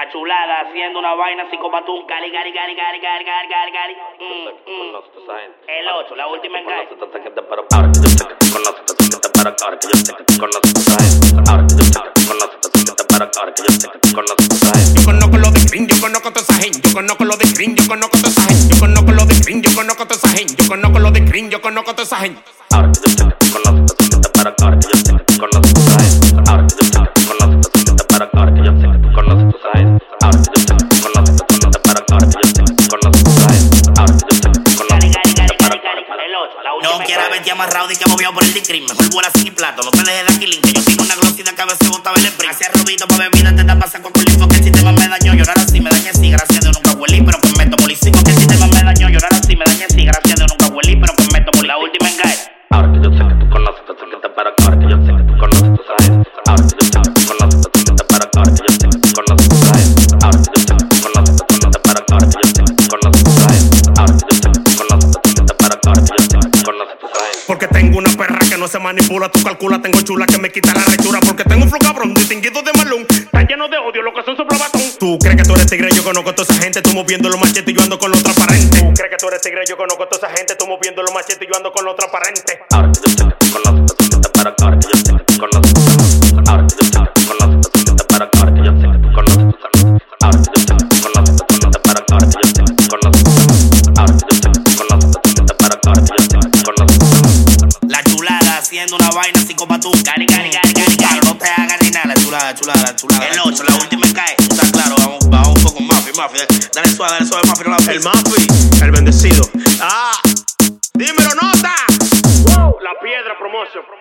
La chulada haciendo una vaina psicopatún. Cali. El 8, la última en calle. Ahora que yo sé que tú conoces, te que te para. Ahora que yo sé que tú conoces, tú sabes. Ahora que yo sé que tú conoces, te que te para. Ahora que yo sé que tú conoces, tú sabes. Yo conozco lo de green, yo conozco toda esa gente. Yo conozco lo de green, yo conozco toda esa gente. Yo conozco lo de green, yo conozco toda esa gente. Yo conozco lo de green, yo conozco toda esa gente. Ahora que yo sé que tú conoces, te que te para. Ahora que yo sé que tú conoces, tú sabes. Ahora que yo sé que tú conoces, te que te para. Ahora que yo sé que tú conoces, tú sabes. Ahora que yo sé que tú conoces, te que te para. Ahora que yo sé que tú conoces, tú sabes. Ahora que yo sé que tú conoces, te para. El 8, la última. No quiera verte amarrado y que movido por el discrim. Mejor vuela sin plato, no te dejes de aquilín. Que yo tengo una glosida que a veces botaba el sprint. Hacía robito pa' bebida, te tapas con culín. Que el sistema me dañó, llorar así me dañé así. Gracias a Dios nunca huelí, pero que me tomo lisico. Que el sistema me dañó, llorar así me dañé así. Gracias a Dios nunca huelí, pero que me tomo La última en calle. Ahora que yo sé que tú conoces, te que te para. Ahora que yo sé que tú conoces, tú sabes. Ahora que yo sé que tú conoces, te que te para. Ahora que yo sé que tú conoces, tú sabes. Ahora que yo sé que tú conoces, te que te para. Ahora que yo sé que tú conoces, tú sabes. Ahora que yo sé que tú conoces, te que te para. Ahora que yo sé que tú conoces, tú sabes. Porque tengo una perra que no se manipula, tú calcula, tengo chula que me quita la rechura. Porque tengo un flow cabrón, distinguido de malón. Tan lleno de odio, lo que son soplobatón. Tú crees que tú eres tigre, yo conozco toda esa gente. Tú moviendo los machetes y yo ando con lo transparente. Tú crees que tú eres tigre, yo conozco toda esa gente. Tú moviendo los machetes y yo ando con lo transparente. Ahora que yo sé que tú conoces, te que te para. Ahora que yo sé que tú conoces, tú sabes. Ahora que yo sé que tú conoces, te que te para. Ahora que yo sé que tú conoces, tú sabes. Ahora que yo sé que tú conoces, te que te para. Ahora que yo sé que tú conoces, tú sabes. Ahora que yo sé que tú conoces, te que te para. Ahora que yo sé que tú conoces, tú sabes. La chulada haciendo una vaina psicopatún. Cali. No te hagas ni nada, la chulada. El 8, la última en calle. Está claro, vamos un poco Mafi. Dale suave, Mafi, no la El Mafi, el bendecido. Dímelo, nota. La piedra promotion.